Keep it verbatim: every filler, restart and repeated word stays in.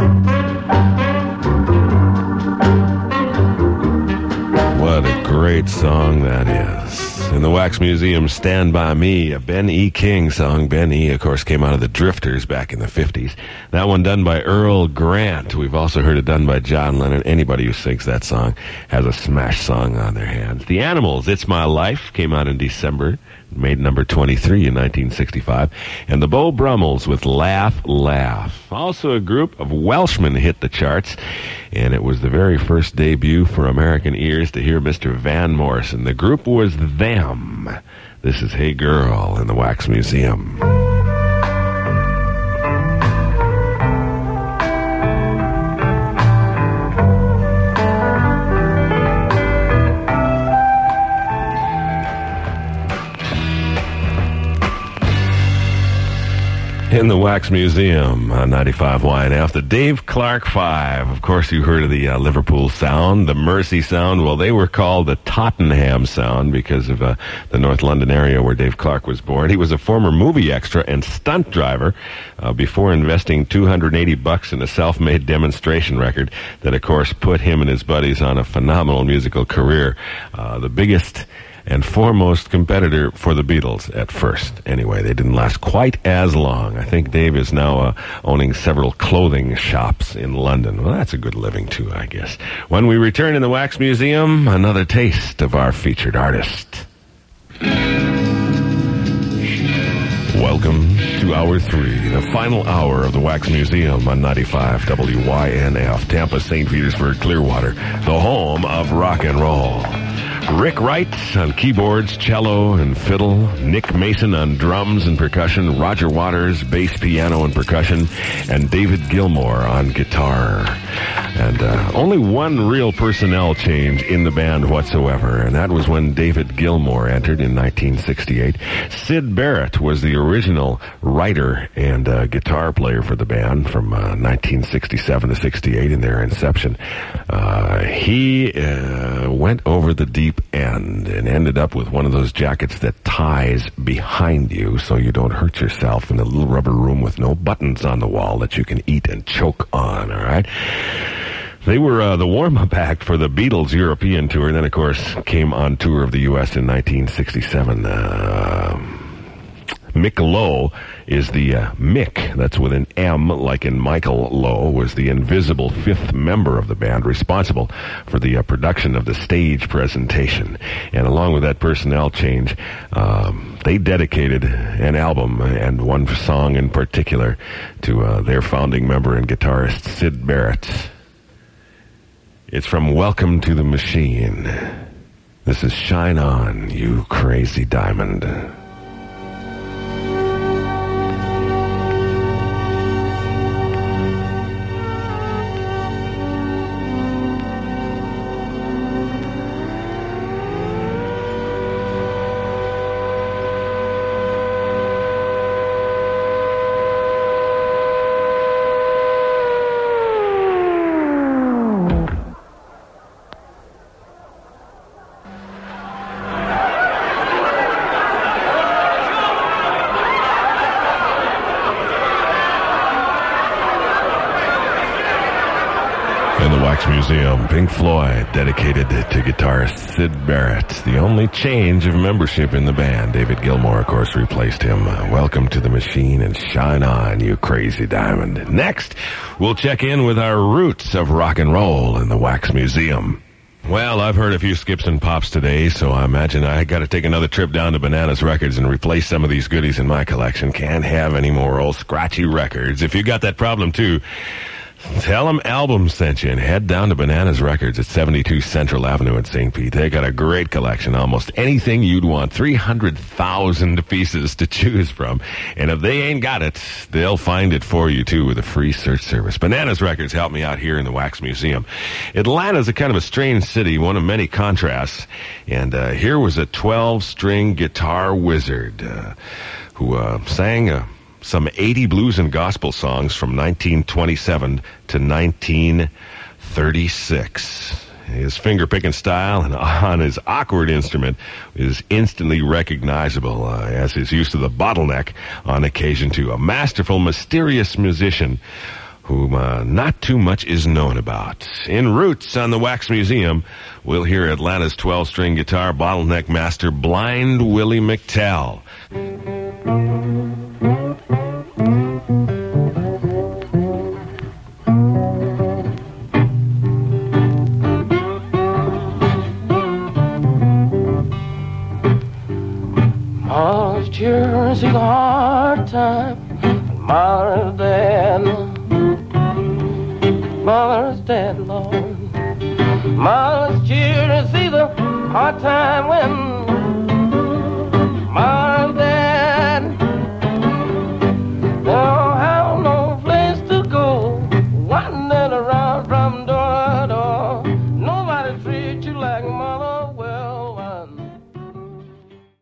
What a great song that is. In the Wax Museum, Stand By Me, a Ben E. King song. Ben E., of course, came out of the Drifters back in the fifties. That one done by Earl Grant. We've also heard it done by John Lennon. Anybody who sings that song has a smash song on their hands. The Animals, It's My Life, came out in December. Made number twenty-three in nineteen sixty-five. And the Beau Brummels with Laugh, Laugh. Also a group of Welshmen hit the charts. And it was the very first debut for American ears to hear Mister Van Morrison. The group was Them. This is Hey Girl in the Wax Museum. In the Wax Museum on ninety-five Y N F, the Dave Clark Five. Of course, you heard of the uh, Liverpool Sound, the Mersey Sound. Well, they were called the Tottenham Sound because of uh, the North London area where Dave Clark was born. He was a former movie extra and stunt driver uh, before investing two hundred eighty bucks in a self-made demonstration record that, of course, put him and his buddies on a phenomenal musical career. Uh, the biggest and foremost competitor for the Beatles at first. Anyway, they didn't last quite as long. I think Dave is now uh, owning several clothing shops in London. Well, that's a good living, too, I guess. When we return in the Wax Museum, another taste of our featured artist. Welcome to Hour three, the final hour of the Wax Museum on ninety-five W Y N F, Tampa, Saint Petersburg, Clearwater, the home of rock and roll. Rick Wright on keyboards, cello, and fiddle. Nick Mason on drums and percussion. Roger Waters, bass, piano, and percussion. And David Gilmour on guitar. And uh, only one real personnel change in the band whatsoever, and that was when David Gilmour entered in nineteen sixty-eight. Syd Barrett was the original writer and uh, guitar player for the band from uh, nineteen sixty-seven to sixty-eight in their inception. Uh, he uh, went over the deep end and ended up with one of those jackets that ties behind you so you don't hurt yourself in a little rubber room with no buttons on the wall that you can eat and choke on, all right? They were uh, the warm-up act for the Beatles European tour, and then, of course, came on tour of the U S in nineteen sixty-seven. Uh, Mick Lowe is the uh, Mick, that's with an M, like in Michael Lowe, was the invisible fifth member of the band responsible for the uh, production of the stage presentation. And along with that personnel change, um, they dedicated an album and one song in particular to uh, their founding member and guitarist, Syd Barrett. It's from Welcome to the Machine. This is Shine On, You Crazy Diamond. Museum, Pink Floyd, dedicated to guitarist Syd Barrett. The only change of membership in the band. David Gilmour, of course, replaced him. Uh, welcome to the Machine and Shine On, You Crazy Diamond. Next, we'll check in with our roots of rock and roll in the Wax Museum. Well, I've heard a few skips and pops today, so I imagine I got to take another trip down to Bananas Records and replace some of these goodies in my collection. Can't have any more old scratchy records. If you got that problem too, tell them Album sent you and head down to Bananas Records at seventy-two Central Avenue in Saint Pete. They got a great collection, almost anything you'd want, three hundred thousand pieces to choose from. And if they ain't got it, they'll find it for you, too, with a free search service. Bananas Records helped me out here in the Wax Museum. Atlanta's a kind of a strange city, one of many contrasts. And uh, here was a twelve-string guitar wizard uh, who uh, sang a some eighty blues and gospel songs from nineteen twenty-seven to nineteen thirty-six. His finger-picking style and on his awkward instrument is instantly recognizable, uh, as his use of the bottleneck on occasion, too. A masterful, mysterious musician who whom uh, not too much is known about. In Roots on the Wax Museum, we'll hear Atlanta's twelve-string guitar bottleneck master Blind Willie McTell. Mama's Jersey, the hard time, Mama's dead, Mama's dead, Lord. Mama's Jersey, the hard time when Mama's dead.